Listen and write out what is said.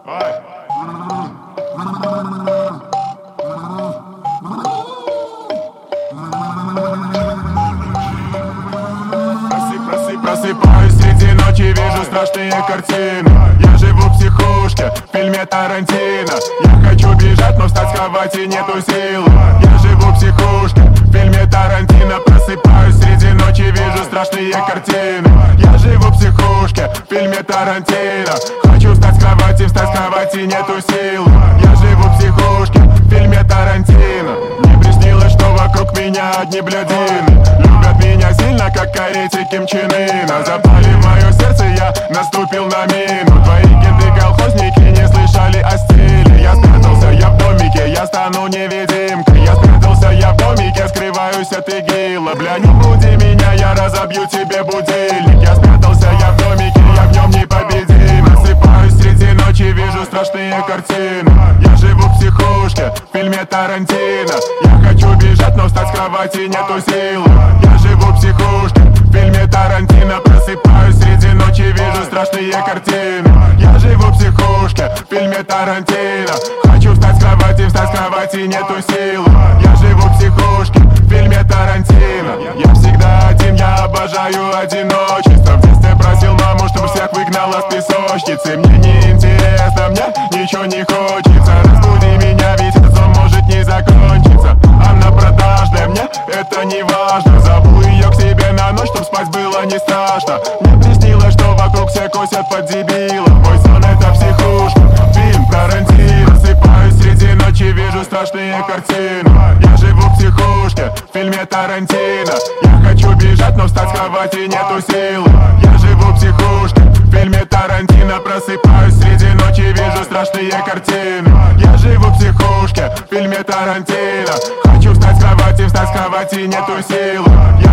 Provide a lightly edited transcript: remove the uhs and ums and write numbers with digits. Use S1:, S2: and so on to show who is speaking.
S1: Просыпаюсь среди ночи, вижу страшные картины. Я живу в психушке, в фильме Тарантино. Я хочу бежать, но встать с кровати нету силы. Я живу в психушке, в фильме Тарантино. Просыпаюсь среди ночи, вижу страшные картины. Я живу в психушке, в фильме Тарантино. Хочу встать с кровати нету силы. Я живу в психушке, в фильме Тарантино. Мне приснилось, что вокруг меня одни блядины. Любят меня сильно, как карете Ким Чен Ына. Запали в мое сердце, я наступил на мину. Твои кенты-колхозники не слышали о стиле. Я спрятался, я в домике, я стану невидимкой. Я спрятался, я в домике, скрываюсь от игила. Бля, не буди меня, я разобью тебе будильник. Я спрятался, я в домике, я в нем непобедим. Просыпаюсь среди ночи, вижу страшные картины. Я живу в психушке, в фильме Тарантино. Я хочу бежать, но встать с кровати нету силы. Я живу в психушке, в фильме Тарантино. Просыпаюсь среди ночи, вижу страшные картины. Я живу в психушке, в фильме Тарантино. Хочу встать с кровати нету силы. Я живу в психушке, в фильме Тарантино. Я всегда один, я обожаю одиночество. В детстве просил маму, чтобы всех выгнала с песочницы. Мне не интересно, мне ничего не хочется. Разбуди меня, ведь это может не закончиться. Она продажная, мне это не важно. Зову ее к себе на ночь, чтоб спать было не страшно. Мне приснилось, что вокруг все косят под дебилов. Мой сон это психушка, фильм Тарантино. Просыпаюсь среди ночи, вижу страшные картины. Я живу в психушке, в фильме Тарантино. Я хочу бежать, но встать с кровати нету силы. Я живу в психушке, в фильме Тарантино. Просыпаюсь среди ночи, вижу страшные картины. Я живу в психушке, в фильме Тарантино. Хочу встать с кровати нету силы.